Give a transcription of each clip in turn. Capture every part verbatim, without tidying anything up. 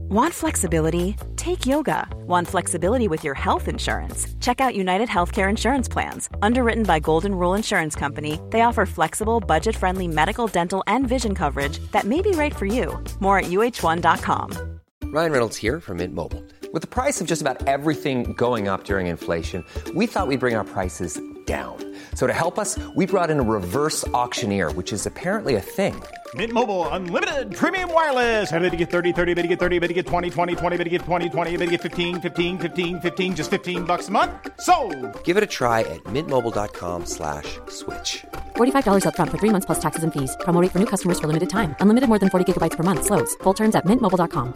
Want flexibility? Take yoga. Want flexibility with your health insurance? Check out United Healthcare Insurance Plans. Underwritten by Golden Rule Insurance Company, they offer flexible, budget-friendly medical, dental, and vision coverage that may be right for you. More at U H one dot com. Ryan Reynolds here from Mint Mobile. With the price of just about everything going up during inflation, we thought we'd bring our prices down. So to help us, we brought in a reverse auctioneer, which is apparently a thing. Mint Mobile Unlimited Premium Wireless. How to get thirty, thirty, how to get thirty, how to get twenty, twenty, twenty, how to get twenty, twenty, how to get fifteen, fifteen, fifteen, fifteen, just fifteen bucks a month? Sold! Give it a try at mintmobile.com slash switch. forty-five dollars up front for three months plus taxes and fees. Promo rate for new customers for limited time. Unlimited more than forty gigabytes per month. Slows full terms at mint mobile dot com.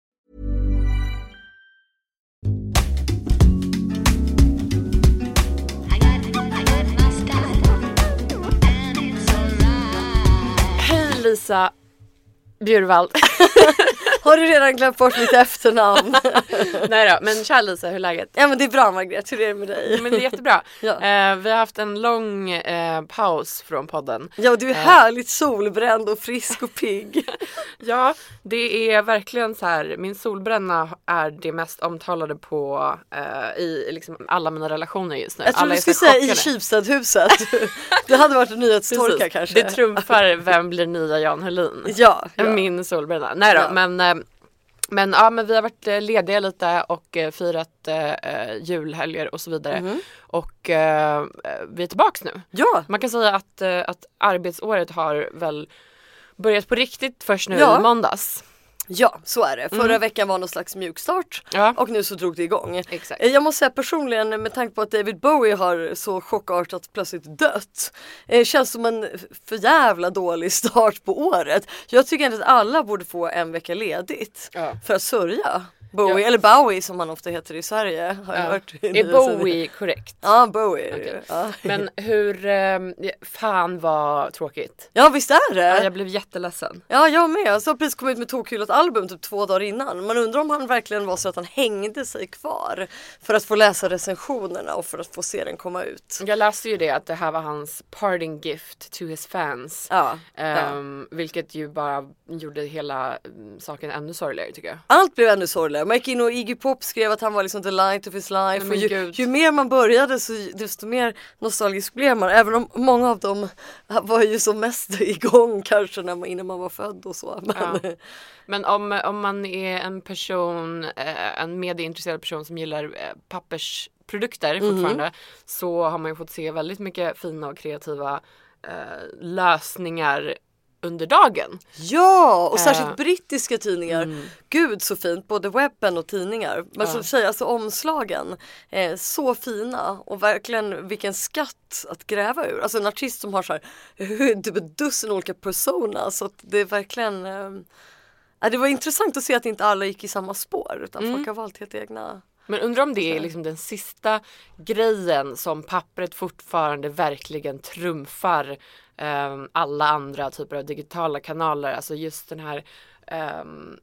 Lisa Bjurvald. Har du redan glömt bort mitt efternamn? Nej då, men kär Lisa, hur är läget? Ja, men det är bra, Margret. Hur är det med dig? Men det är jättebra. Ja. eh, Vi har haft en lång eh, paus från podden. Ja, och du är härligt solbränd och frisk och pigg. Ja, det är verkligen så här. Min solbränna är det mest omtalade på eh, i liksom alla mina relationer just nu. Jag tror alla du skulle säga i Kivstedhuset. Det hade varit en nyhetstorka. Precis. Kanske. Det trumfar vem blir nya Jan Helin. Ja, ja. Min solbränna. Nej då, ja. men eh, Men ja, men vi har varit lediga lite och eh, firat eh, julhelger och så vidare. Mm. Och eh, vi är tillbaks nu. Ja. Man kan säga att, eh, att arbetsåret har väl börjat på riktigt först nu ja. i måndags. Ja, så är det. Förra mm. veckan var någon slags mjukstart ja. och nu så drog det igång. Exakt. Jag måste säga personligen, med tanke på att David Bowie har så chockartat plötsligt dött, eh, känns som en för jävla dålig start på året. Jag tycker ändå att alla borde få en vecka ledigt ja. för att sörja Bowie, ja. eller Bowie som han ofta heter i Sverige. Har jag ja. hört är Bowie korrekt? Ja, Bowie. Okay. Ja. Men hur, eh, fan vad tråkigt. Ja, visst är det? Ja, jag blev jätteledsen. Ja, jag med. Jag har precis kommit med tokhyllat album typ två dagar innan. Man undrar om han verkligen var så att han hängde sig kvar för att få läsa recensionerna och för att få se den komma ut. Jag läste ju det, att det här var hans parting gift to his fans. Ja, um, ja. Vilket ju bara gjorde hela saken ännu sorgligare, tycker jag. Allt blev ännu sorgligare. Man gick in och Iggy Pop skrev att han var liksom the light of his life. Och ju, ju mer man började så desto mer nostalgisk blev man. Även om många av dem var ju som mest igång kanske när man, innan man var född och så. Men, ja. Men om, om man är en person, en medieintresserad person som gillar pappersprodukter fortfarande, mm. så har man ju fått se väldigt mycket fina och kreativa eh, lösningar under dagen. Ja, och särskilt uh, brittiska tidningar. Mm. Gud så fint, både webben och tidningar. Man ska uh. säga, alltså omslagen eh, så fina och verkligen vilken skatt att gräva ur. Alltså en artist som har så här typ ett dussin olika personas, så att det är verkligen eh, det var intressant att se att inte alla gick i samma spår utan mm. folk har valt helt egna. Men undrar om det är liksom den sista grejen som pappret fortfarande verkligen trumfar um, alla andra typer av digitala kanaler. Alltså just den här um,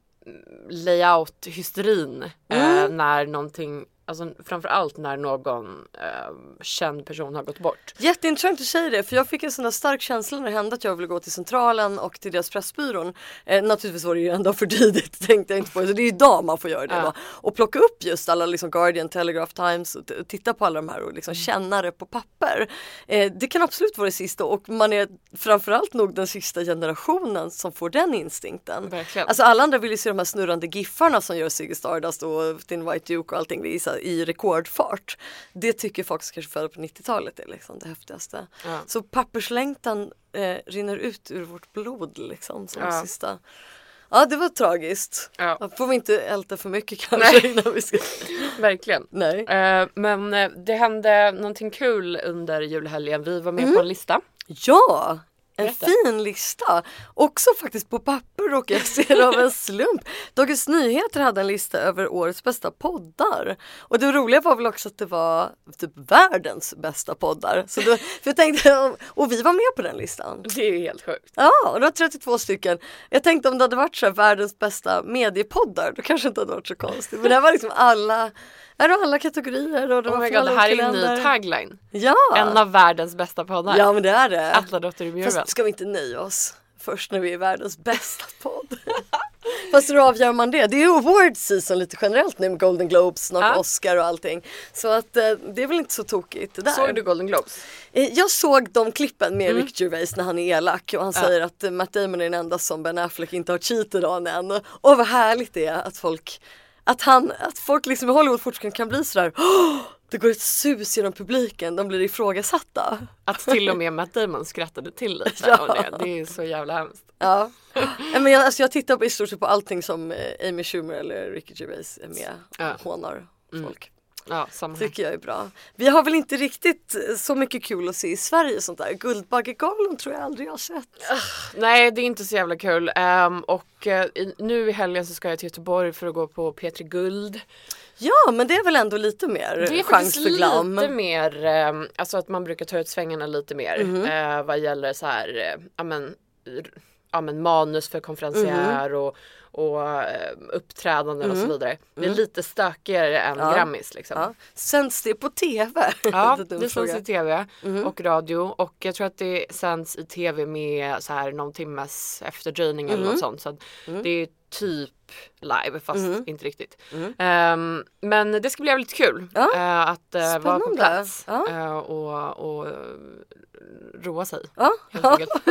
layout-hysterin mm. uh, när någonting, alltså framförallt när någon uh, känd person har gått bort. Jätteintressant att säga det, för jag fick en sån där stark känsla när det hände att jag ville gå till Centralen och till deras pressbyrån. Eh, naturligtvis var det ju ändå för tidigt, tänkte jag inte på det. Så det är ju idag man får göra det. Ja. Då. Och plocka upp just alla liksom Guardian, Telegraph, Times och, t- och titta på alla de här och liksom mm. känna det på papper. Eh, det kan absolut vara det sista, och man är framförallt nog den sista generationen som får den instinkten. Verkligen. Alltså alla andra vill ju se de här snurrande giffarna som gör Ziggy Stardust och Thin White Duke och allting det i, i rekordfart. Det tycker folk som kanske födda på nittiotalet är liksom det häftigaste. Ja. Så papperslängtan eh, rinner ut ur vårt blod liksom som ja. sista. Ja, det var tragiskt. Ja. Får vi inte älta för mycket kanske innan vi ska... Verkligen. Nej. Uh, men uh, det hände någonting kul under julhelgen. Vi var med mm. på en lista. Ja! En fin lista. Också faktiskt på papper, och jag ser av en slump. Dagens Nyheter hade en lista över årets bästa poddar. Och det roliga var väl också att det var typ världens bästa poddar. Så då, för jag tänkte, och vi var med på den listan. Det är ju helt sjukt. Ja, och det var trettiotvå stycken. Jag tänkte om det hade varit så här världens bästa mediepoddar, då kanske det inte hade varit så konstigt. Men det var liksom alla... Det var alla kategorier. Och det, oh var my God, det här är en ny tagline. Ja. En av världens bästa poddar. Ja, men det är det. Atla Dotter i Bjurvald. Fast ska vi inte nöja oss först när vi är världens bästa podd? Fast hur avgör man det? Det är ju award season lite generellt nu med Golden Globes, snart ja. Oscar och allting. Så att eh, det är väl inte så tokigt det där. Såg du Golden Globes? Eh, jag såg de klippen med Mm. Rick Gervais när han är elak och han Ja. säger att eh, Matt Damon är den enda som Ben Affleck inte har cheated on än. Och vad härligt det är att folk att han, att folk liksom i Hollywood fortfarande kan bli sådär oh! Det går ett sus genom publiken, de blir ifrågasatta. Att till och med Matt Damon skrattade till lite Ja. och det, det är så jävla hemskt. Ja, men jag, alltså jag tittar på i stort sett på allting som eh, Amy Schumer eller Ricky Gervais är med Ja. och hånar folk. Ja, samma här. Tycker jag är bra. Vi har väl inte riktigt så mycket kul att se i Sverige sånt där. Guldbaggegalan tror jag aldrig jag har sett. Nej, det är inte så jävla kul. Um, och uh, nu i helgen så ska jag till Göteborg för att gå på P tre Guld. Ja, men det är väl ändå lite mer Det är chans faktiskt för glam. lite mer, um, alltså att man brukar ta ut svängarna lite mer Mm-hmm. uh, vad gäller så här, uh, ja men, r- ja men manus för konferencier Mm-hmm. och, och uh, uppträdanden och så vidare. Det Mm. är lite stökigare än Ja. Grammis liksom. Ja. Sänds det på tv? Ja, Det är en dum det fråga. sänds i tv Mm-hmm. och radio och jag tror att det sänds i tv med så här någon timmes efterdröjning eller Mm-hmm. något sånt. Så att det är typ live fast Mm-hmm. inte riktigt. Um, men det ska bli jävligt kul Ja. uh, att uh, vara på Spännande. plats Ja. uh, och, och uh, roa sig. Ja, helt ja. enkelt.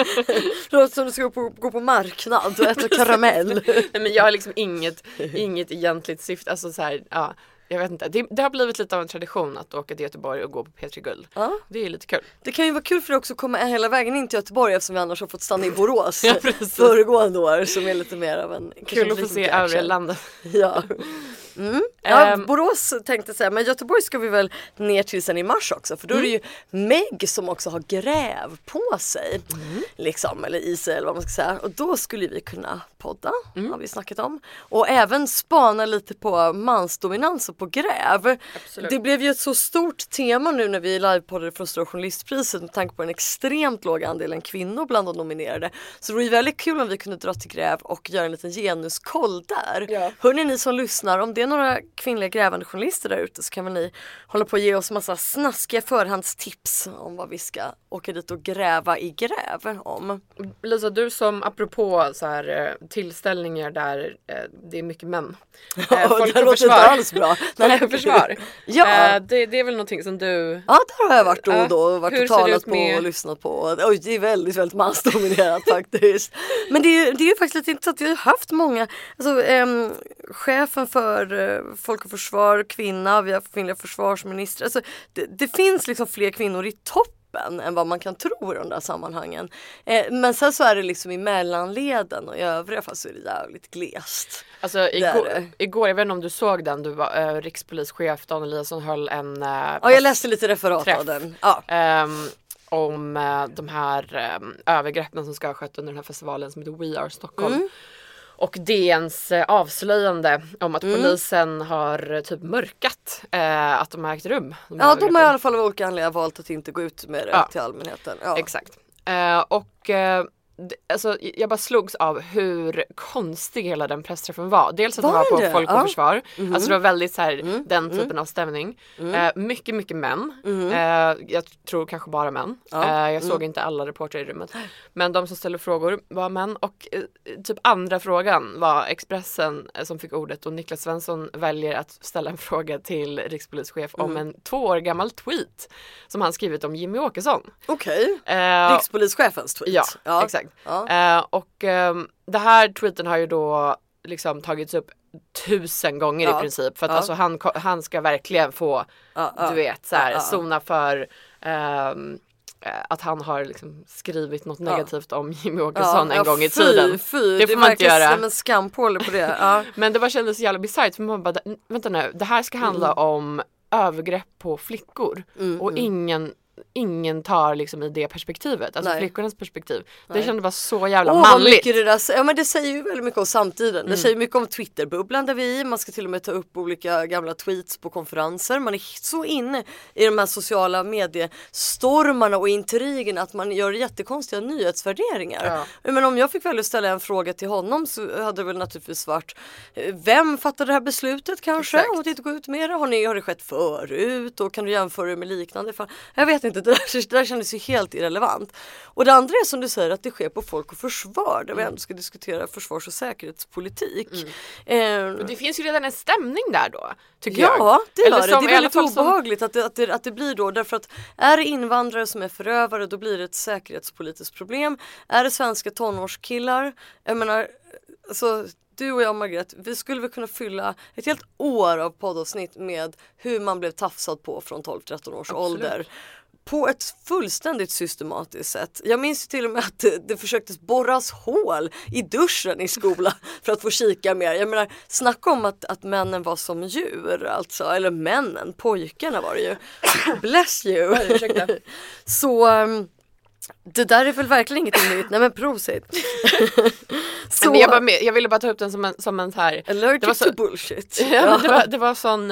Det låter som du ska gå på, gå på marknad och äta karamell. Nej, men jag har liksom inget, inget egentligt syfte. Alltså så här, ja, jag vet inte. Det, det har blivit lite av en tradition att åka till Göteborg och gå på P tre Guld. Ja. Det är lite kul. Det kan ju vara kul för dig också att komma hela vägen in till Göteborg eftersom vi annars har fått stanna i Borås Ja, precis. föregående år som är lite mer av en Kul att få se övriga landet. Ja. Mm. Ja, Ehm. Borås tänkte säga, men Göteborg ska vi väl ner till sen i mars också för då är det ju Meg som också har gräv på sig liksom, eller i sig eller vad man ska säga och då skulle vi kunna podda, har vi snackat om och även spana lite på mansdominans och på gräv. Absolut. Det blev ju ett så stort tema nu när vi livepoddade från Stora Journalistpriset med tanke på en extremt låg andelen kvinnor bland de nominerade så det var ju väldigt kul om vi kunde dra till gräv och göra en liten genuskoll där. Ja. Hörrni ni som lyssnar, om det är några kvinnliga grävande journalister där ute så kan väl ni hålla på att ge oss massa snaskiga förhandstips om vad vi ska åka dit och gräva i gräv om. Lisa, du som apropå så här, eh, tillställningar där eh, det är mycket män. Eh, Och folk det och låter försvar. inte alls bra. Folk och försvar. Ja. Eh, det, det är väl någonting som du... Ja, där har jag varit då och då och varit Hur och ser det talat ut på med- och lyssnat på. Oj, det är väldigt, väldigt mansdominerat faktiskt. Men det är, det är ju faktiskt lite intressant. Vi har haft många, alltså ehm, chefen för eh, Folk och Försvar, kvinna, vi har kvinnliga försvarsministrar. Alltså, det, det finns liksom fler kvinnor i toppen än vad man kan tro i de där sammanhangen. Eh, men sen så är det liksom i mellanleden och i övriga fall så är det jävligt glest. Alltså Det är igår, det. igår, jag vet inte om du såg den, du var, eh, rikspolischef Dan Eliasson höll en... Eh, Ja, jag läste lite referat träff. av den. Ja. ehm, om eh, de här eh, övergreppen som ska ha skett under den här festivalen som heter We Are Stockholm. Mm. Och D N:s eh, avslöjande om att polisen har eh, typ mörkat eh, att de har ägt rum. De här Ja, de har i övergreppen. alla fall av olika anledningar valt att inte gå ut med det Ja. till allmänheten. Ja. Exakt. Eh, och eh, d- alltså, jag bara slogs av hur konstig hela den pressträffen var. Dels att Var det var på det? Folk och Ja. Mhm. Försvar. Alltså det var väldigt så här, Mm. den typen av stämning. Eh, mycket, mycket män. Eh, jag tror kanske bara män. Ja. Mm. Eh, jag såg inte alla reportrar i rummet. Men de som ställde frågor var män. Och eh, typ andra frågan var Expressen eh, som fick ordet. Och Niklas Svensson väljer att ställa en fråga till rikspolischef Mm. om en två år gammal tweet som han skrivit om Jimmy Åkesson. Okej. Eh, Rikspolischefens tweet. Ja, exakt. Ja. Eh, och ehm, det här tweeten har ju då liksom tagits upp tusen gånger Ja. i princip. För att Ja. alltså han, ko- han ska verkligen få, Ja, ja. du vet, så här, Ja, ja. sona för ehm, eh, att han har liksom skrivit något negativt om Jimmy Åkesson en ja, gång i fy, tiden. Fy, Det får man inte verkar göra. som en skampåle på det. Ja. Men det var kändes så jävla bisarrt för man bara, vänta nu, det här ska handla Mm. om övergrepp på flickor. Och ingen Ingen tar liksom i det perspektivet, alltså Nej. flickornas perspektiv. Nej. Det kändes bara så jävla Åh, vad manligt. mycket det där, ja men det säger ju väldigt mycket om samtiden. Mm. Det säger mycket om Twitterbubblan där vi är i. Man ska till och med ta upp olika gamla tweets på konferenser. Man är så inne i de här sociala mediestormarna och intrigerna att man gör jättekonstiga nyhetsvärderingar. Ja. Men om jag fick välja att ställa en fråga till honom så hade det väl naturligtvis varit eh, vem fattade det här beslutet kanske? Exakt. Och inte gå ut med det. Har, ni, har det skett förut? Och kan du jämföra det med liknande fall? Jag vet inte, det där, det där kändes ju helt irrelevant. Och det andra är som du säger att det sker på Folk och Försvar där mm. vi ändå ska diskutera försvars- och säkerhetspolitik. Mm. Eh, och det finns ju redan en stämning där då, tycker ja, jag. Det gör det. Som, det är väldigt obehagligt som... att, det, att, det, att det blir då, därför att är det invandrare som är förövare då blir det ett säkerhetspolitiskt problem. Är det svenska tonårskillar, jag menar, alltså du och jag, Margret, vi skulle väl kunna fylla ett helt år av poddavsnitt med hur man blev tafsad på från tolv till tretton års Absolut. ålder. På ett fullständigt systematiskt sätt. Jag minns till och med att det, det försöktes borras hål i duschen i skolan för att få kika mer. Jag menar, snacka om att, att männen var som djur, alltså. Eller männen, pojkarna var det ju. Bless you. Så... Um, det där är väl verkligen ingenting nytt. Nej men prosit. Så... Men jag, bara med, jag ville bara ta upp den som en, som en så här... Allergic det var så, to bullshit. Ja, det, var, det var sån...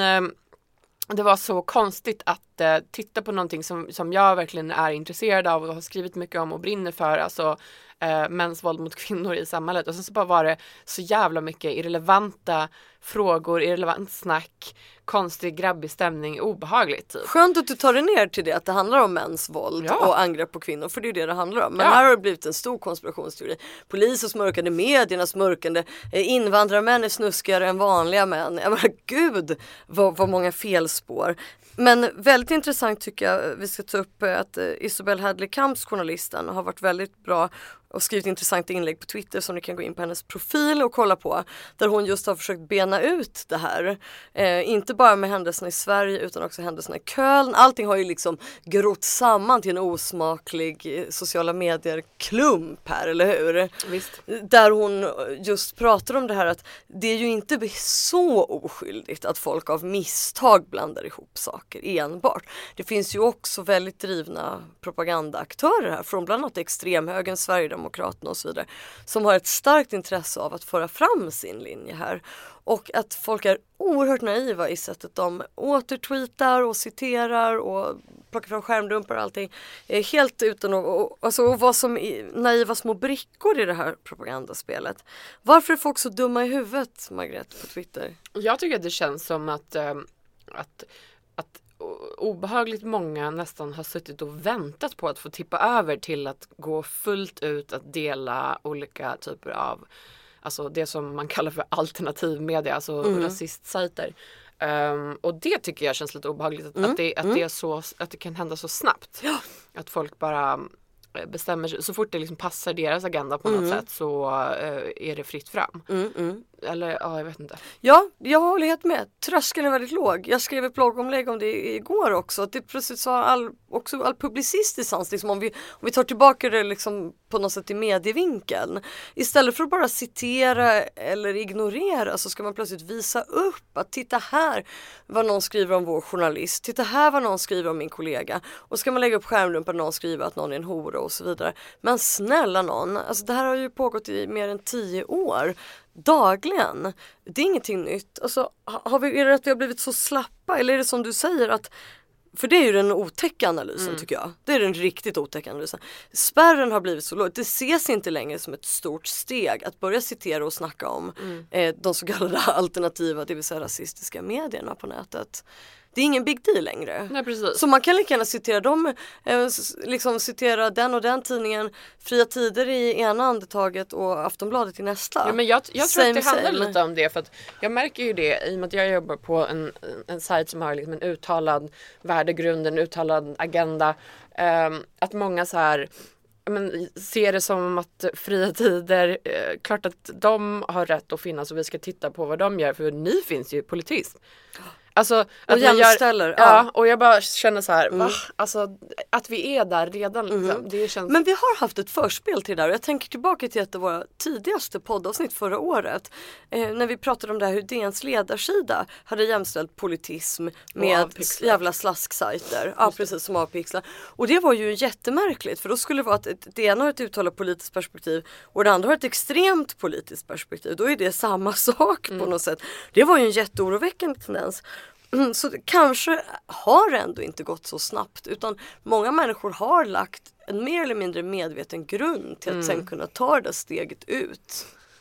Det var så konstigt att uh, titta på någonting som, som jag verkligen är intresserad av och har skrivit mycket om och brinner för. Alltså uh, mäns våld mot kvinnor i samhället. Och sen så bara var det så jävla mycket irrelevanta frågor, irrelevant snack, konstig grabbig stämning, obehagligt typ. Skönt att du tar det ner till det, att det handlar om mäns våld ja. och angrepp på kvinnor, för det är det det handlar om. Men ja. här har det blivit en stor konspirationsteori. Polis och smörkande, medierna smörkande, invandrarmän är snuskigare än vanliga män. Jag menar, gud vad, vad många felspår. Men väldigt intressant tycker jag vi ska ta upp att Isobel Hadley Kamps, journalisten, har varit väldigt bra och skrivit intressanta inlägg på Twitter som ni kan gå in på hennes profil och kolla på. Där hon just har försökt bena ut det här. Eh, inte bara med händelserna i Sverige utan också händelserna i Köln. Allting har ju liksom grott samman till en osmaklig sociala medier-klump här, eller hur? Visst. Där hon just pratar om det här att det är ju inte så oskyldigt att folk av misstag blandar ihop saker enbart. Det finns ju också väldigt drivna propagandaaktörer här från bland annat extremhögern, Sverigedemokraterna och så vidare, som har ett starkt intresse av att föra fram sin linje här. Och att folk är oerhört naiva i sättet de återtweetar och citerar och plockar fram skärmdumpar och allting. Helt utan att och, alltså, att vara som naiva små brickor i det här propagandaspelet. Varför är folk så dumma i huvudet, Margret, på Twitter? Jag tycker att det känns som att, äh, att, att obehagligt många nästan har suttit och väntat på att få tippa över till att gå fullt ut att dela olika typer av, alltså det som man kallar för alternativ media, alltså mm. rasistsajter. Um, och det tycker jag känns lite obehagligt att, mm. att, det, att, mm. det, är så, att det kan hända så snabbt. Ja. Att folk bara bestämmer sig, så fort det liksom passar deras agenda på något mm. sätt så uh, är det fritt fram. Mm, mm. Eller, ja, jag vet inte. Ja, jag håller helt med. Tröskeln är väldigt låg. Jag skrev ett bloggomlägg om det igår också. Att det plötsligt så all, också all publicistisk liksom, om, vi, om vi tar tillbaka det liksom på något sätt i medievinkeln. Istället för att bara citera eller ignorera så ska man plötsligt visa upp att titta här vad någon skriver om vår journalist. Titta här vad någon skriver om min kollega. Och ska man lägga upp skärmdumpar när någon skriver att någon är en hora och så vidare. Men snälla någon, alltså det här har ju pågått i mer än tio år. Dagligen. Det är ingenting nytt. Alltså, har vi, är det att vi har blivit så slappa? Eller är det som du säger att, för det är ju den otäcka analysen mm. tycker jag. Det är den riktigt otäcka analysen. Spärren har blivit så låg. Det ses inte längre som ett stort steg att börja citera och snacka om mm. eh, de så kallade alternativa, det vill säga rasistiska medierna på nätet. Det är ingen big deal längre. Nej, precis. Så man kan lika gärna citera dem, eh, liksom citera den och den tidningen, Fria Tider i ena andetaget och Aftonbladet i nästa. Ja, men jag, jag tror same, att det handlar same. lite om det, för att jag märker ju det i och med att jag jobbar på en, en sajt som har liksom en uttalad värdegrund, en uttalad agenda. Eh, att många så här men, ser det som att Fria Tider, eh, klart att de har rätt att finnas och vi ska titta på vad de gör, för ni finns ju politiskt. Alltså, att och jämställer. Gör, ja, och jag bara känner så här, mm. va? Alltså, att vi är där redan. Liksom, mm. det känns... Men vi har haft ett förspel till det där. Jag tänker tillbaka till ett av våra tidigaste poddavsnitt förra året. Eh, när vi pratade om det här hur D N:s ledarsida hade jämställt politism med jävla slasksajter. Ja, precis, som avpixlar. Och det var ju jättemärkligt, för då skulle det vara att det ena har ett uttalat politiskt perspektiv och det andra har ett extremt politiskt perspektiv. Då är det samma sak mm. på något sätt. Det var ju en jätteoroväckande tendens. Så det kanske har ändå inte gått så snabbt, utan många människor har lagt en mer eller mindre medveten grund till att mm. sen kunna ta det steget ut.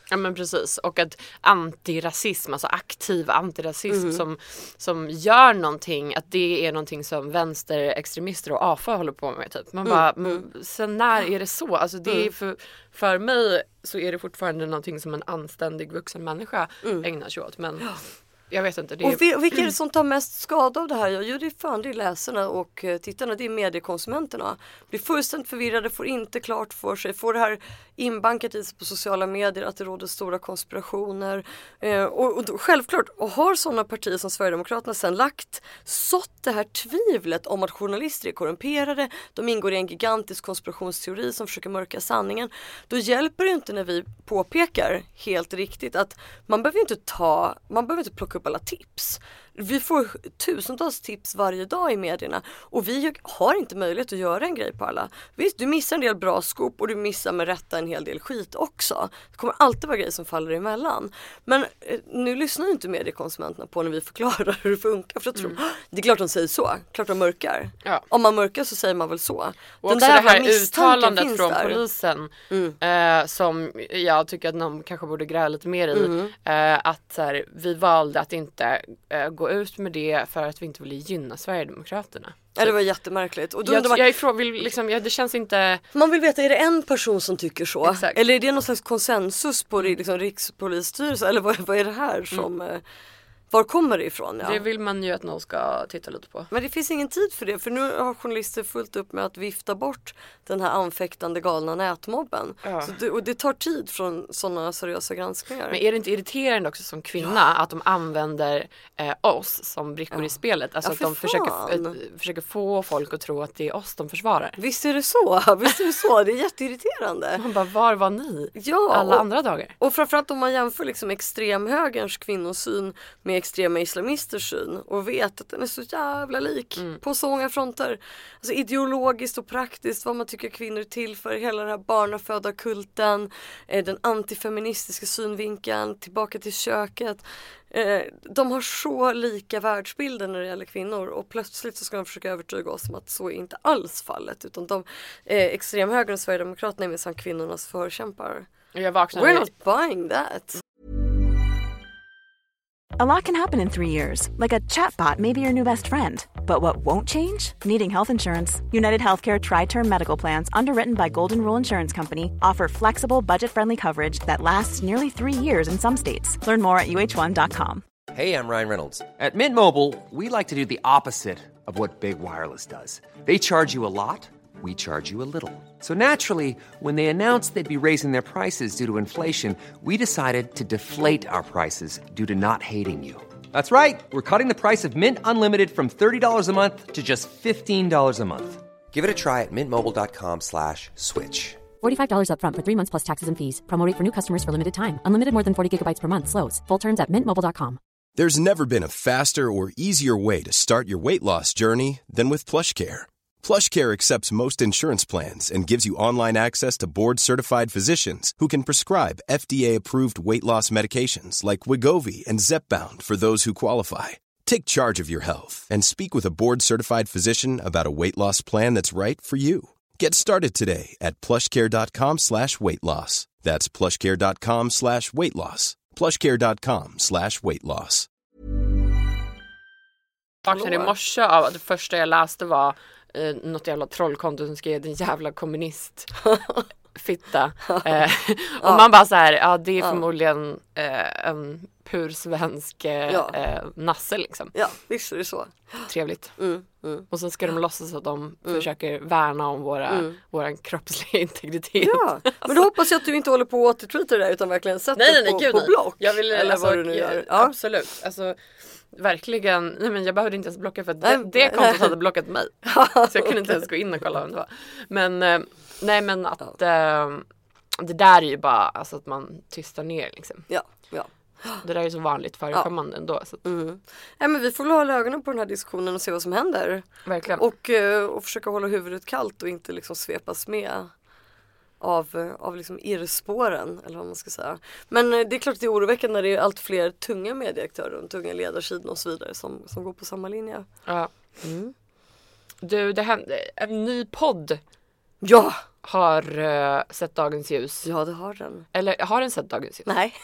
Ja men precis, och att antirasism, alltså aktiv antirasism mm. som, som gör någonting, att det är någonting som vänsterextremister och A F A håller på med typ. Man bara, mm. Mm, sen när är det så? Alltså det mm. är för, för mig så är det fortfarande någonting som en anständig vuxen människa mm. ägnar sig åt, men jag vet inte. Det är... Och vi, vilka är det som tar mest skada av det här? Jo, det är fan det är läsarna och tittarna, det är mediekonsumenterna. Blir fullständigt förvirrade, får inte klart för sig, får det här inbankat i sig på sociala medier att det råder stora konspirationer. Eh, och, och självklart, och har sådana partier som Sverigedemokraterna sen lagt, sått det här tvivlet om att journalister är korrumperade, de ingår i en gigantisk konspirationsteori som försöker mörka sanningen. Då hjälper det inte när vi påpekar helt riktigt att man behöver inte ta, man behöver inte plocka upp alla tips. Vi får tusentals tips varje dag i medierna och vi har inte möjlighet att göra en grej på alla. Visst, du missar en del bra skop och du missar med rätta en hel del skit också. Det kommer alltid vara grejer som faller emellan. Men eh, nu lyssnar inte mediekonsumenterna på när vi förklarar hur det funkar. För jag tror, mm. det är klart de säger så. Klart de mörkar. Ja. Om man mörkar så säger man väl så. Och Den också där det här uttalandet från där. polisen mm. eh, som jag tycker att de kanske borde gräva lite mer i. Mm. Eh, att så här, vi valde att inte eh, gå ut med det för att vi inte ville gynna Sverigedemokraterna. Ja, det var jättemärkligt. Och då jag, man, jag ifrå, vill liksom, ja, det känns inte... Man vill veta, är det en person som tycker så? Exakt. Eller är det någon slags konsensus på liksom, Rikspolisstyrelsen? Eller vad, vad är det här som... Mm. Var kommer det ifrån? Ja? Det vill man ju att någon ska titta lite på. Men det finns ingen tid för det. För nu har journalister fullt upp med att vifta bort den här anfäktande galna nätmobben. Ja. Så det, och det tar tid från sådana seriösa granskningar. Men är det inte irriterande också som kvinna ja. att de använder eh, oss som brickor ja. i spelet? Alltså ja, att de försöker, äh, försöker få folk att tro att det är oss de försvarar. Visst är det så. Visst är det så. Det är jätteirriterande. Man bara, var var ni? Ja, alla och, andra dagar? Och framförallt om man jämför liksom extremhögerns kvinnosyn med extrema islamisters syn och vet att den är så jävla lik mm. på så många fronter. Alltså ideologiskt och praktiskt, vad man tycker kvinnor är till för, hela den här barnaföda kulten, eh, den antifeministiska synvinkeln, tillbaka till köket. Eh, de har så lika världsbilder när det gäller kvinnor och plötsligt så ska de försöka övertyga oss om att så är inte alls fallet, utan de eh, extremhögern och Sverigedemokraterna är minsann kvinnornas förkämpar. Jag vaknar We're not buying that. A lot can happen in three years, like a chatbot may be your new best friend. But what won't change? Needing health insurance. United Healthcare Tri-Term Medical Plans, underwritten by Golden Rule Insurance Company, offer flexible, budget-friendly coverage that lasts nearly three years in some states. Learn more at U H one dot com. Hey, I'm Ryan Reynolds. At Mint Mobile, we like to do the opposite of what Big Wireless does. They charge you a lot. We charge you a little. So naturally, when they announced they'd be raising their prices due to inflation, we decided to deflate our prices due to not hating you. That's right. We're cutting the price of Mint Unlimited from thirty dollars a month to just fifteen dollars a month. Give it a try at mintmobile.com slash switch. forty-five dollars up front for three months plus taxes and fees. Promo rate for new customers for limited time. Unlimited more than forty gigabytes per month. Slows full terms at mint mobile dot com. There's never been a faster or easier way to start your weight loss journey than with PlushCare. PlushCare accepts most insurance plans and gives you online access to board-certified physicians who can prescribe F D A-approved weight loss medications like Wegovy and Zepbound for those who qualify. Take charge of your health and speak with a board-certified physician about a weight loss plan that's right for you. Get started today at plushcare.com slash weight loss. That's plushcare.com slash weight loss. plushcare.com slash weight loss. Jag vaknade i morse av att det första jag läste var eh, något jävla trollkonto som skrev den jävla kommunist fitta. Eh, och ja. man bara så här, ja det är ja. förmodligen eh, en pur svensk eh, ja. eh, nasse liksom. Ja, visst är det så. Trevligt. Mm, mm. Och sen ska de låtsas att de mm. försöker värna om våra, mm. våran kroppsliga integritet. Ja, men då hoppas jag att du inte håller på att återtweeta det där utan verkligen sätter nej, nej, nej, på, gud, på block. Jag vill, eller alltså, vad du nu gör. Ja. Absolut. Alltså verkligen, nej men jag behövde inte ens blocka för att det, det kontot hade blockat mig. Så jag kunde inte ens gå in och kolla vem det var. Men eh, nej men att eh, det där är ju bara alltså att man tystar ner liksom. Ja, ja. Det där är så vanligt förekommande ja. ändå. Så att... mm. ja, men vi får hålla ögonen på den här diskussionen och se vad som händer. Verkligen. Och, och försöka hålla huvudet kallt och inte liksom svepas med av, av liksom irrspåren eller vad man ska säga. Men det är klart att det är oroväckande när det är allt fler tunga medieaktörer och tunga ledarsidor och så vidare som, som går på samma linje. Ja. Mm. Du, det hände en ny podd. Ja! har uh, sett dagens ljus. Ja, det har den. Eller har den sett dagens ljus? Nej.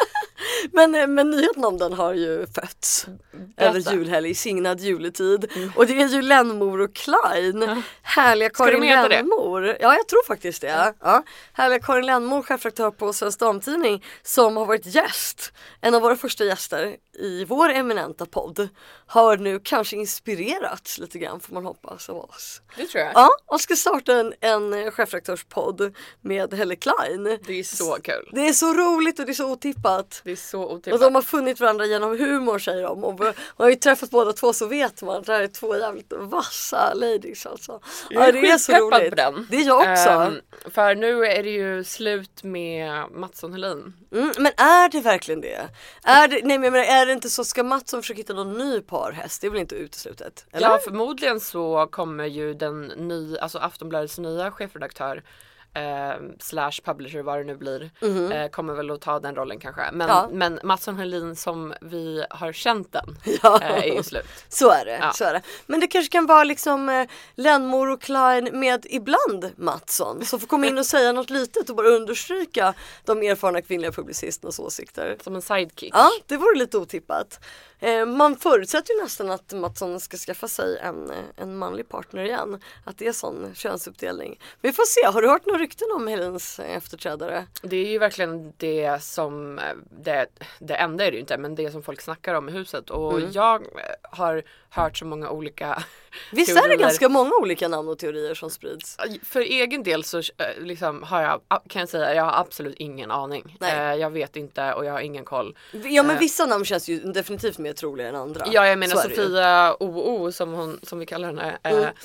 men, men nyheten om den har ju fötts. Berätta. Över julhelg, signad juletid. Mm. Och det är ju Lennmor och Klein. Ja. Härliga Karin Lennmor. Det? Ja, jag tror faktiskt det. Ja. Ja. Härliga Karin Lennmor, chefredaktör på Svensk Damtidning, som har varit gäst. En av våra första gäster i vår eminenta podd. Har nu kanske inspirerats lite grann, får man hoppas, av oss. Det tror jag. Ja, och ska starta en, en chefredaktörspodd med Helle Klein. Det är så kul. Det är så roligt och det är så otippat. Det är så otippat. Och de har funnit varandra genom humor, säger de. Och man har ju träffat båda två, så vet man. Det här är två jävligt vassa ladies alltså. Jag är, ja, det är så roligt. På den. Det är jag också. Um, för nu är det ju slut med Mattsson Helin. Mm, men är det verkligen det? Är det, nej men är det inte så, ska Mattsson försöka hitta någon ny parhäst? Det är väl inte uteslutet? Eller? Ja, förmodligen så kommer ju den nya, alltså Aftonbladets nya chefredaktör eh, slash publisher, vad det nu blir, mm-hmm. eh, kommer väl att ta den rollen kanske. Men, ja. men Mattsson Helin som vi har känt den ja. eh, är ju slut. Så är det, ja. så är det. Men det kanske kan vara liksom eh, Lennmor och Klein med ibland Mattsson, som får komma in och säga något litet och bara understryka de erfarna kvinnliga publicisternas åsikter. Som en sidekick. Ja, det vore lite otippat. Eh, man förutsätter ju nästan att Mattsson ska skaffa sig en, en manlig partner igen. Att det är sån könsuppdelning. Vi får se, har du hört några rykten om Helins efterträdare? Det är ju verkligen det som, det, det enda är det ju inte, men det som folk snackar om i huset. Och mm. jag har hört så många olika Visst teorier. Är det ganska många olika namn och teorier som sprids? För egen del så liksom har jag, kan jag säga, jag har absolut ingen aning. Nej. Jag vet inte och jag har ingen koll. Ja, men vissa namn känns ju definitivt mer troliga än andra. Ja, jag menar Sofia O O som, hon, som vi kallar henne. Mm. Eh,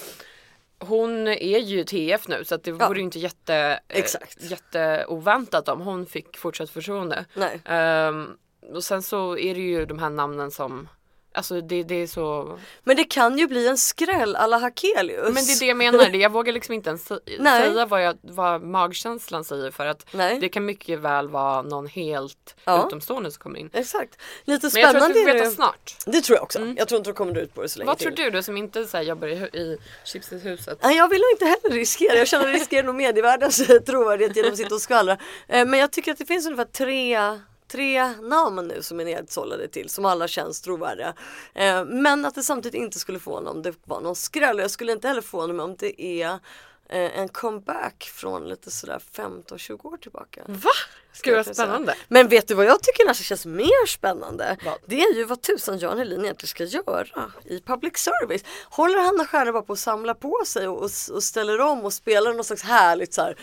hon är ju T F nu, så att det ja. vore ju inte jätte, eh, jätteoväntat om hon fick fortsatt förtroende. Nej. Um, och sen så är det ju de här namnen som, alltså det, det är så... Men det kan ju bli en skräll alla Hakelius. Men det är det jag menar. Jag vågar liksom inte ens säga vad, jag, vad magkänslan säger, för att Nej. det kan mycket väl vara någon helt ja. utomstående som kommer in. Exakt. Lite spännande. Men jag tror att vi får veta snart. Det tror jag också. Mm. Jag tror inte du kommer ut på det så länge Vad till. tror du då som inte så här, jobbar i, i chipshuset? Nej, jag vill nog inte heller riskera. Jag känner att jag riskerar nog medievärldens trovärdighet genom att sitta och skvallra. Men jag tycker att det finns ungefär tre... tre namn nu som är nedsållade till, som alla känns trovärdiga. Eh, men att det samtidigt inte skulle få någon, om det var någon skräll. Jag skulle inte heller få någon om det är eh, en comeback från lite sådär femton tjugo år tillbaka. Va? Ska det vara spännande? Men vet du vad jag tycker nästan känns mer spännande? Vad? Det är ju vad tusan Jan Helin egentligen ska göra i public service. Håller Hanna Stjärna bara på att samla på sig och, och, och ställer om och spelar någon slags härligt så här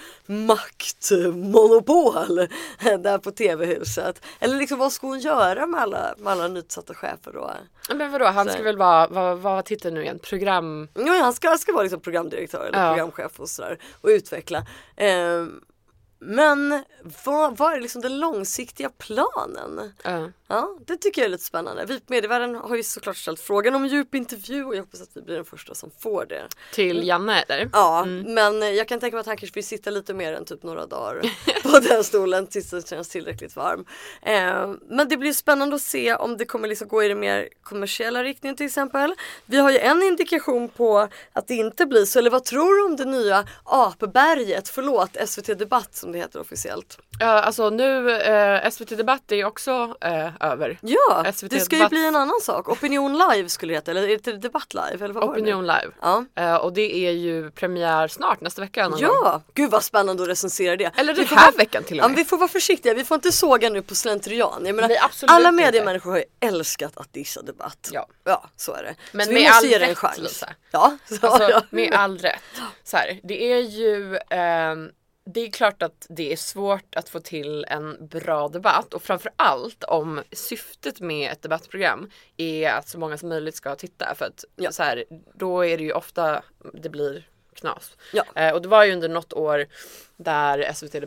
maktmonopol där på tv-huset? Eller liksom vad ska hon göra med alla, med alla nytsatta chefer då? Men vadå, han så. ska väl vara, vad, vad tittar nu igen? Program? Ja, han ska, han ska vara liksom programdirektör eller ja. programchef och sådär och utveckla. Ehm, Men vad, vad är liksom den långsiktiga planen? Uh. Ja, det tycker jag är lite spännande. Vi på Medievärlden har ju såklart ställt frågan om djupintervju och jag hoppas att vi blir den första som får det. Till Janne eller? Ja, mm. men jag kan tänka mig att han kanske vill sitta lite mer än typ några dagar på den stolen tills det känns tillräckligt varm. Eh, men det blir spännande att se om det kommer liksom gå i den mer kommersiella riktningen till exempel. Vi har ju en indikation på att det inte blir så. Eller vad tror du om det nya apberget? Förlåt, S V T Debatt som det heter officiellt. Ja, alltså nu eh, S V T Debatt är också eh, över. Ja, S V T det ska Debatt... ju bli en annan sak. Opinion Live skulle det heta, eller är det Debatt Live? Eller vad Opinion var det? Live. Ja. Eh, och det är ju premiär snart, nästa vecka. Ja, gång. Gud vad spännande att recensera det. Eller den här vara... veckan till och med. Ja, vi får vara försiktiga, vi får inte såga nu på slentrian. Jag menar, alla mediemänniskor har ju älskat att dissa Debatt. Ja, ja så är det. Men så med vi måste all ge det en rätt, chans. Lisa. Ja, så, alltså, ja. med all rätt. Så här, det är ju... Eh, det är klart att det är svårt att få till en bra debatt och framförallt om syftet med ett debattprogram är att så många som möjligt ska titta, för att ja. så här, då är det ju ofta det blir knas. Ja. Eh, och det var ju under något år där S V T Debatt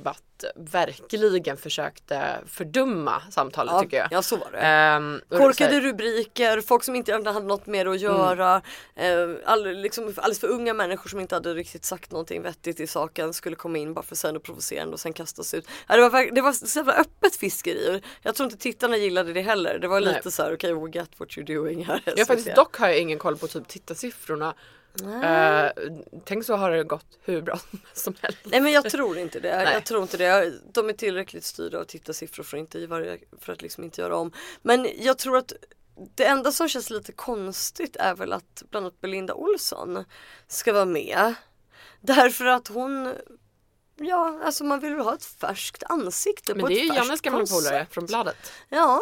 Bildt verkligen försökte fördumma samtalet ja, tycker jag. Ja, så var det. Um, Korkade rubriker, folk som inte hade något mer att göra. Mm. Uh, all, liksom, alldeles för unga människor som inte hade riktigt sagt någonting vettigt i saken skulle komma in bara för att säga något provocerande och sen kastas ut. Ja, det var, det var så jävla öppet fiskeri. Jag tror inte tittarna gillade det heller. Det var lite Nej. så här, okej, okay, we get what you're doing här. Jag faktiskt dock har jag ingen koll på typ tittarsiffrorna. Uh, tänk så har det gått hur bra som helst. Nej, men jag tror inte det. Nej. Jag tror inte det. De är tillräckligt styrda av tittarsiffror för, inte, för att liksom inte göra om. Men jag tror att det enda som känns lite konstigt är väl att bland annat Belinda Olsson ska vara med. Därför att hon, ja, alltså man vill ha ett färskt ansikte. Men på det ett är ju Jannes gamla polare från Bladet. Ja,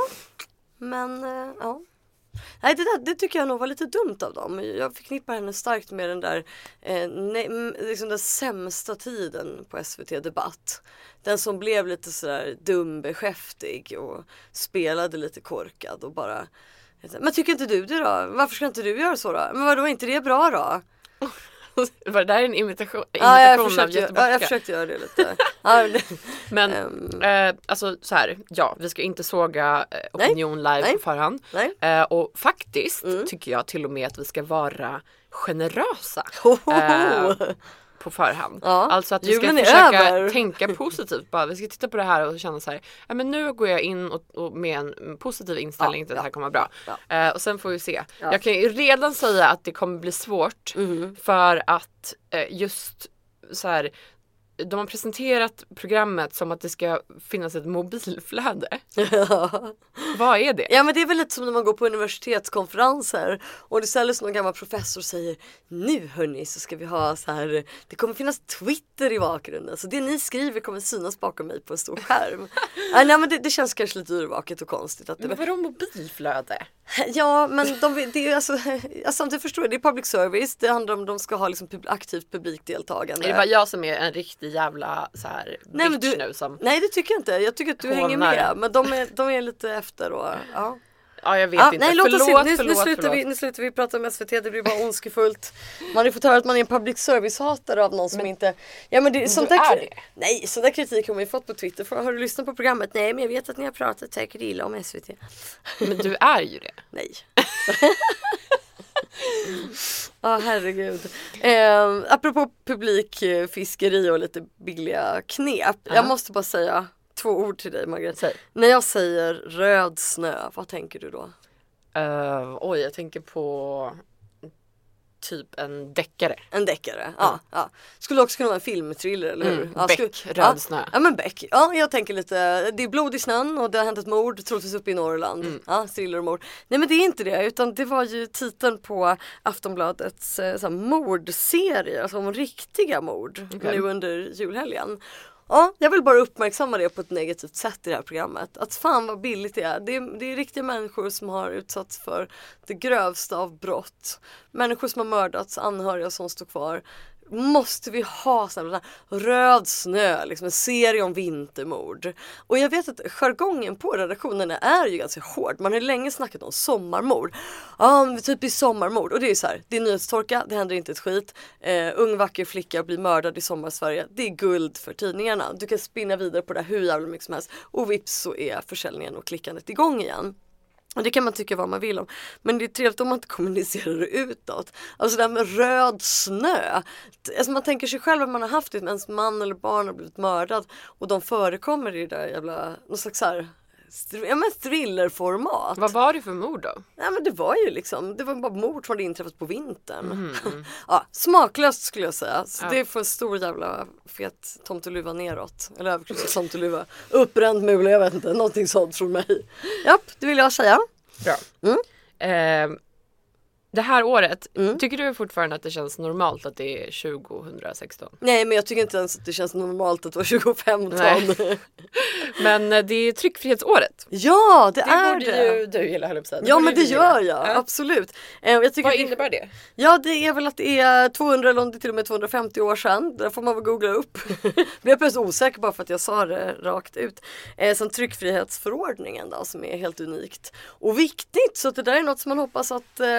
men ja. Nej, det, där, det tycker jag nog var lite dumt av dem. Jag förknippar henne starkt med den där eh, ne, liksom den sämsta tiden på S V T Debatt. Den som blev lite sådär dumbeskäftig och spelade lite korkad och bara... Men tycker inte du det då? Varför ska inte du göra så då? Men vadå, inte det är bra då? Var det där en imitation, imitation ja, jag av försökte, Göteborgska? Ja, jag försökte göra det lite. ja, det, Men um, eh, alltså så här, ja, vi ska inte såga eh, opinion nej, live nej, på förhand. Nej. Eh, och faktiskt mm. tycker jag till och med att vi ska vara generösa. Hohoho. Eh, på förhand. Ja, alltså att vi ska försöka tänka positivt. Bara, vi ska titta på det här och känna så här, ja, men nu går jag in och, och med en positiv inställning ja, till att ja. det här kommer bra. Ja. Eh, och sen får vi se. Ja. Jag kan ju redan säga att det kommer bli svårt mm. för att eh, just så här, de har presenterat programmet som att det ska finnas ett mobilflöde. Ja. Vad är det? Ja, men det är väl lite som när man går på universitetskonferenser och det ställs någon gammal professor säger nu hörni så ska vi ha så här, det kommer finnas Twitter i bakgrunden så det ni skriver kommer synas bakom mig på en stor skärm. ja, nej, men det, det känns kanske lite urvaket och konstigt. Att det... Men vadå mobilflöde? Ja, men de, det är alltså, jag samtidigt förstår jag, det är public service, det handlar om att de ska ha liksom pub, aktivt publikdeltagande. Är det bara jag som är en riktig jävla så här nej, bitch du, nu som nej, det tycker jag inte. Jag tycker att du hånar. hänger med, men de är, de är lite efter och ja. Ja, jag vet ja, inte. Nej, låt förlåt, oss se. Nu, förlåt, nu, slutar förlåt. Vi, nu slutar vi prata om S V T, det blir bara ondskefullt. Man har ju fått höra att man är en public service-hatare av någon som men, inte... Ja, men det, sånt du där, är det. Nej, sån där kritik har man ju fått på Twitter. För, har du lyssnat på programmet? Nej, men jag vet att ni har pratat säkert illa om S V T. Men du är ju det. Nej. Ja, oh, herregud. Eh, apropå publikfiskeri och lite billiga knep. Uh-huh. Jag måste bara säga två ord till dig, Margaret. Säg. När jag säger röd snö, vad tänker du då? Uh, oj, jag tänker på typ en deckare. En deckare, mm. ja, ja. Skulle också kunna vara en filmthriller, eller hur? Mm, ja, Beck, skulle, röd ja, snö. Ja, men Beck. Ja, jag tänker lite, det är blod i snön och det har hänt ett mord, troligtvis uppe i Norrland. Mm. Ja, thriller och mord. Nej, men det är inte det, utan det var ju titeln på Aftonbladets så här, mordserie, alltså om riktiga mord, okay. nu under julhelgen. Ja, jag vill bara uppmärksamma det på ett negativt sätt i det här programmet. Att fan vad billigt det är. Det är, det är riktiga människor som har utsatts för det grövsta av brott. Människor som har mördats, anhöriga som står kvar. Måste vi ha sån här röd snö, liksom en serie om vintermord. Och jag vet att jargongen på redaktionerna är ju ganska hård. Man har länge snackat om sommarmord. Ja, typ i sommarmord. Och det är så här, det är nyhetstorka, det händer inte ett skit. Eh, ung vacker flicka blir mördad i sommarsverige. Det är guld för tidningarna. Du kan spinna vidare på det hur jävla mycket som helst. Och vips så är försäljningen och klickandet igång igen. Och det kan man tycka vad man vill om. Men det är trevligt om man inte kommunicerar det utåt. Alltså det här med röd snö. Alltså man tänker sig själv att man har haft det. Ens man eller barn har blivit mördad. Och de förekommer i det där jävla... Någon slags så här... Ja, men thrillerformat. Vad var det för mord då? Ja, men det var ju liksom, det var bara mord som hade inträffat på vintern. Mm. Ja, smaklöst skulle jag säga. Så ja. Det är för en stor jävla fet tomteluva neråt. Eller överkryssad tomteluva. Uppbränd mula, jag vet inte. Någonting sånt från mig. Japp, det vill jag säga. Bra. Mm. Eh, det här året, mm. tycker du fortfarande att det känns normalt att det är tjugohundrasexton? Nej, men jag tycker inte ens att det känns normalt att det var tjugofemton. Nej. Men det är tryckfrihetsåret. Ja, det, det är borde det. ju du gilla, höll jag på att säga. Ja, men det gör jag. Ja. Absolut. Jag tycker Vad innebär det? Ja, det är väl att det är tvåhundra eller till och med tvåhundrafemtio år sedan. Där får man väl googla upp. Blev plötsligt osäker bara för att jag sa det rakt ut. Eh, som tryckfrihetsförordningen då, som är helt unikt. Och viktigt, så det där är något som man hoppas att... Eh,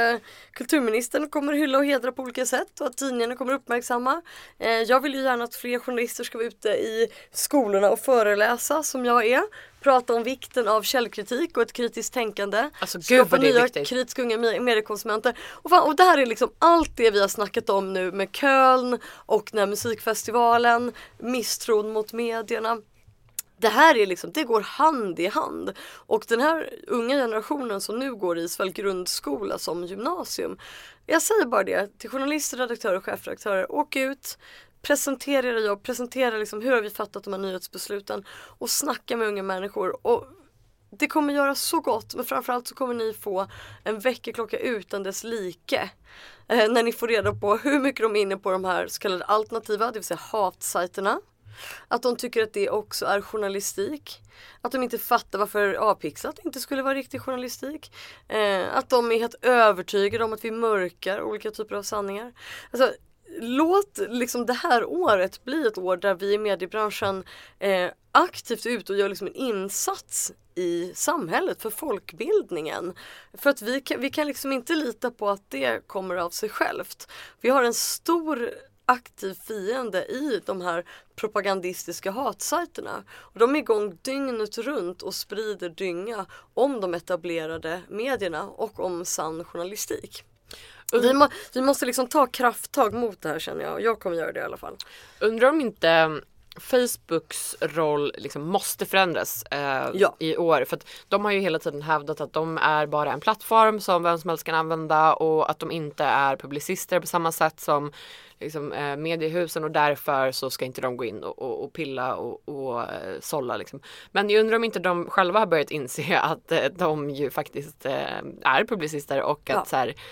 kulturministern kommer hylla och hedra på olika sätt och att tidningarna kommer uppmärksamma. Eh, jag vill ju gärna att fler journalister ska vara ute i skolorna och föreläsa som jag är. Prata om vikten av källkritik och ett kritiskt tänkande. Alltså gud skapa vad det är nya viktigt. kritiska unga mediekonsumenter. Och, fan, och det här är liksom allt det vi har snackat om nu med Köln och den här musikfestivalen, misstron mot medierna. Det här är liksom, det går hand i hand. Och den här unga generationen som nu går i såväl grundskola som gymnasium. Jag säger bara det till journalister, redaktörer och chefredaktörer. Åk ut, presentera era jobb, presentera liksom hur har vi fattat de här nyhetsbesluten och snacka med unga människor. Och det kommer göra så gott, men framförallt så kommer ni få en väckarklocka utan dess like. Eh, när ni får reda på hur mycket de är inne på de här så kallade alternativa, det vill säga hatsajterna. Att de tycker att det också är journalistik. Att de inte fattar varför avpixlat inte skulle vara riktig journalistik. Eh, att de är helt övertygade om att vi mörkar olika typer av sanningar. Alltså, låt liksom det här året bli ett år där vi i mediebranschen eh, aktivt ut och gör liksom en insats i samhället för folkbildningen. För att vi kan, vi kan liksom inte lita på att det kommer av sig självt. Vi har en stor aktiv fiende i de här propagandistiska hatsajterna. Och de är igång dygnet runt och sprider dynga om de etablerade medierna och om sann journalistik. Och vi, må, vi måste liksom ta krafttag mot det här, känner jag. Jag kommer göra det i alla fall. Undrar om inte Facebooks roll liksom måste förändras eh, ja. i år. För att de har ju hela tiden hävdat att de är bara en plattform som vem som helst kan använda och att de inte är publicister på samma sätt som liksom, eh, mediehusen och därför så ska inte de gå in och, och, och pilla och, och eh, sålla. Liksom. Men jag undrar om inte de själva har börjat inse att eh, de ju faktiskt eh, är publicister och att ja. så här,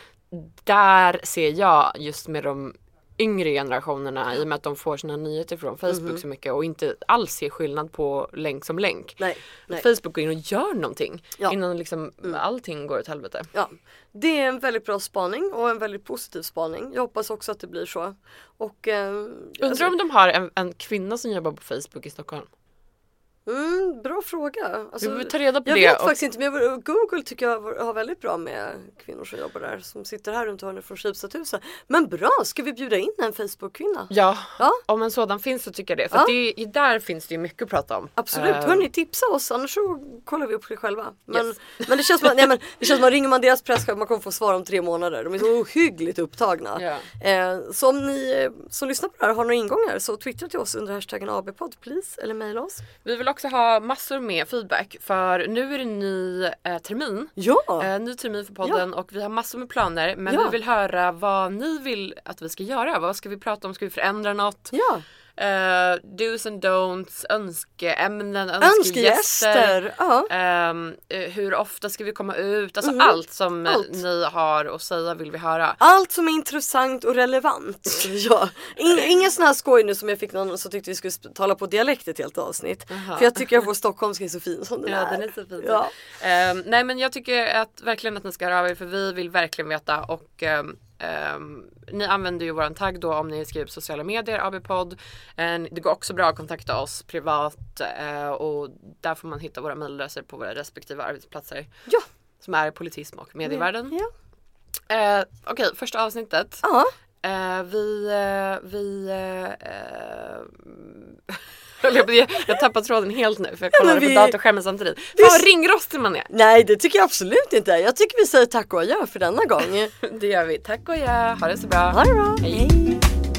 där ser jag just med de yngre generationerna i och med att de får sina nyheter från Facebook mm-hmm. så mycket och inte alls ser skillnad på länk som länk. Nej, nej. Facebook går in och gör någonting ja. innan liksom mm. allting går åt helvete. Ja, det är en väldigt bra spaning och en väldigt positiv spaning. Jag hoppas också att det blir så. Och, eh, Undrar alltså, om de har en, en kvinna som jobbar på Facebook i Stockholm? Mm, bra fråga. Alltså, vi vill ta reda på jag det. Jag vet och... faktiskt inte, men jag, Google tycker jag har väldigt bra med kvinnor som jobbar där. Som sitter här runt hörnet från Schibstedhuset. Men bra, ska vi bjuda in en Facebook-kvinna? Ja, ja, om en sådan finns så tycker jag det. För ja. det, där finns det ju mycket att prata om. Absolut, uh... hörni, tipsa oss, annars så kollar vi upp det själva. Men, yes. men det känns som att, nej, men, det känns som att ringer man deras presschef, man kommer få svar om tre månader. De är så ohyggligt upptagna. Yeah. Eh, så om ni som lyssnar på det här har några ingångar så twittra till oss under hashtaggen A B podd, please, eller mejla oss. Vi vill också ha massor med feedback för nu är det ny eh, termin. Ja. Eh, ny termin för podden ja. och vi har massor med planer men ja. vi vill höra vad ni vill att vi ska göra. Vad ska vi prata om? Ska vi förändra något? Ja. Uh, do's and don'ts, önskeämnen, önskegäster. Ja. Um, hur ofta ska vi komma ut? Alltså mm. allt som allt. ni har att säga vill vi höra. Allt som är intressant och relevant. ja. In, ingen sån här skoj nu som jag fick någon som tyckte vi skulle tala på dialekt ett helt avsnitt. Aha. För jag tycker att vår stockholmska är så fin som den ja, är. Den är så fin. Ja. Um, nej men jag tycker att verkligen att ni ska höra av er för vi vill verkligen veta och um, Um, ni använder ju våran tagg då om ni skriver på sociala medier, A B podd. Um, det går också bra att kontakta oss privat uh, och där får man hitta våra mejladresser på våra respektive arbetsplatser. Ja. Som är politism och medievärlden. Ja. Uh, Okej, okay, första avsnittet. Ja. Uh, vi... Uh, vi uh, jag, jag tappar tråden helt nu för jag kollar ja, vi, på datorskärmen samtidigt. Vi, Vad ringrostig man är. Nej, det tycker jag absolut inte. Jag tycker vi säger tack och adjö för denna gång. Det gör vi. Tack och adjö. Ha det så bra. Ha det bra. Hej. Hej.